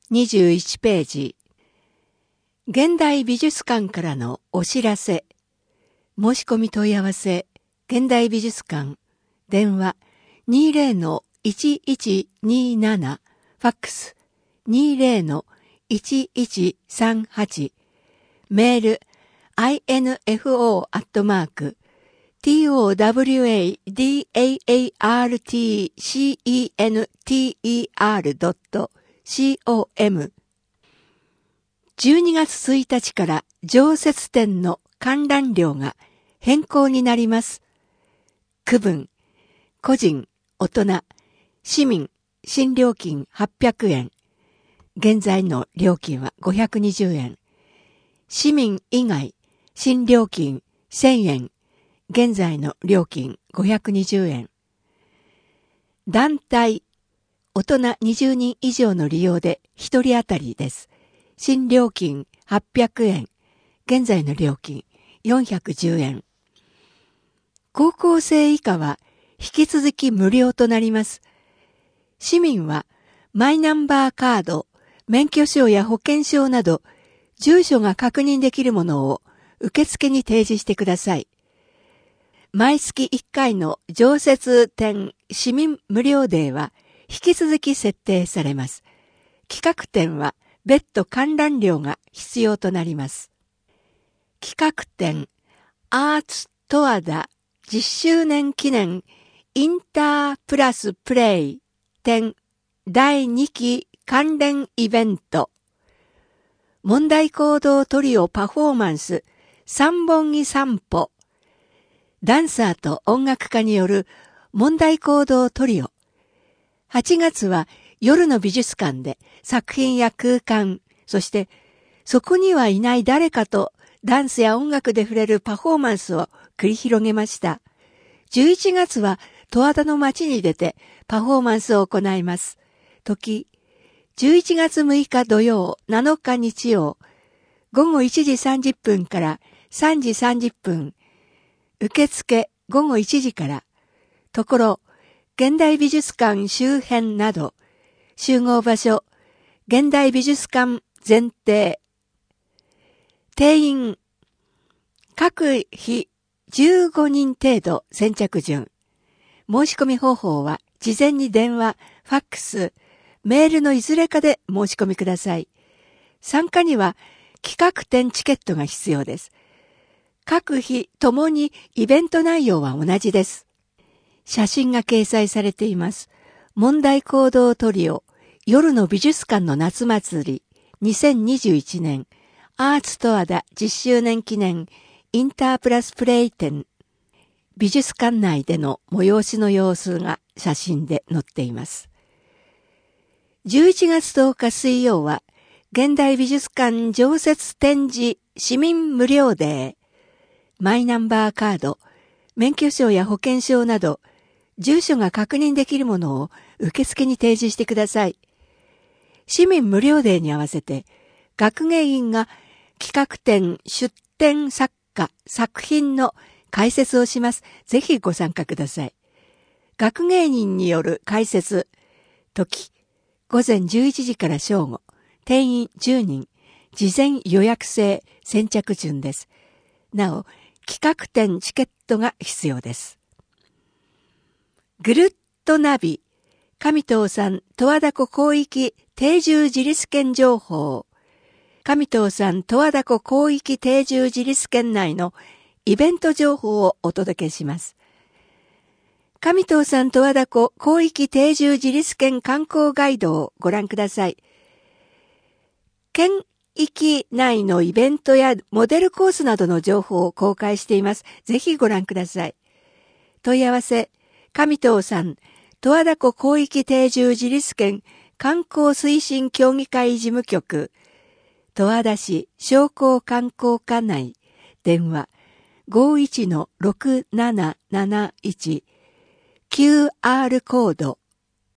21ページ。現代美術館からのお知らせ。申し込み問い合わせ。現代美術館。電話 20-1127。ファックス 20-1138。メール info@towarcenter.com。12月1日から常設展の観覧料が変更になります。区分、個人、大人、市民、新料金800円。現在の料金は520円。市民以外、新料金1000円。現在の料金520円。団体、大人20人以上の利用で1人当たりです。新料金800円。現在の料金410円。高校生以下は引き続き無料となります。市民はマイナンバーカード、免許証や保険証など住所が確認できるものを受付に提示してください。毎月1回の常設展市民無料デーは引き続き設定されます。企画展は別途観覧料が必要となります。企画展アーツ十和田10周年記念インタープラスプレイ展第2期関連イベント問題行動トリオパフォーマンス三本木散歩ダンサーと音楽家による問題行動トリオ8月は夜の美術館で作品や空間、そしてそこにはいない誰かとダンスや音楽で触れるパフォーマンスを繰り広げました。11月は十和田の街に出てパフォーマンスを行います。時、11月6日土曜、7日日曜、午後1時30分から3時30分、受付午後1時から、ところ、現代美術館周辺など、集合場所、現代美術館前提。定員、各日15人程度先着順。申し込み方法は、事前に電話、ファックス、メールのいずれかで申し込みください。参加には、企画展チケットが必要です。各日ともにイベント内容は同じです。写真が掲載されています。問題行動トリオ、夜の美術館の夏祭り、2021年、アーツ十和田10周年記念、インタープラスプレイ展。美術館内での催しの様子が写真で載っています。11月10日水曜は、現代美術館常設展示市民無料デー。マイナンバーカード、免許証や保険証など、住所が確認できるものを受付に提示してください。市民無料デーに合わせて、学芸員が企画展、出展作家、作品の解説をします。ぜひご参加ください。学芸員による解説、時、午前11時から正午、定員10人、事前予約制先着順です。なお、企画展チケットが必要です。ぐるっとナビ、上藤さん十和田湖広域定住自立圏情報。上藤さん十和田湖広域定住自立圏内のイベント情報をお届けします。上藤さん十和田湖広域定住自立圏観光ガイドをご覧ください。県域内のイベントやモデルコースなどの情報を公開しています。ぜひご覧ください。問い合わせ、上藤さん十和田湖広域定住自立圏観光推進協議会事務局、十和田市商工観光課内、電話 51-6771、QR コード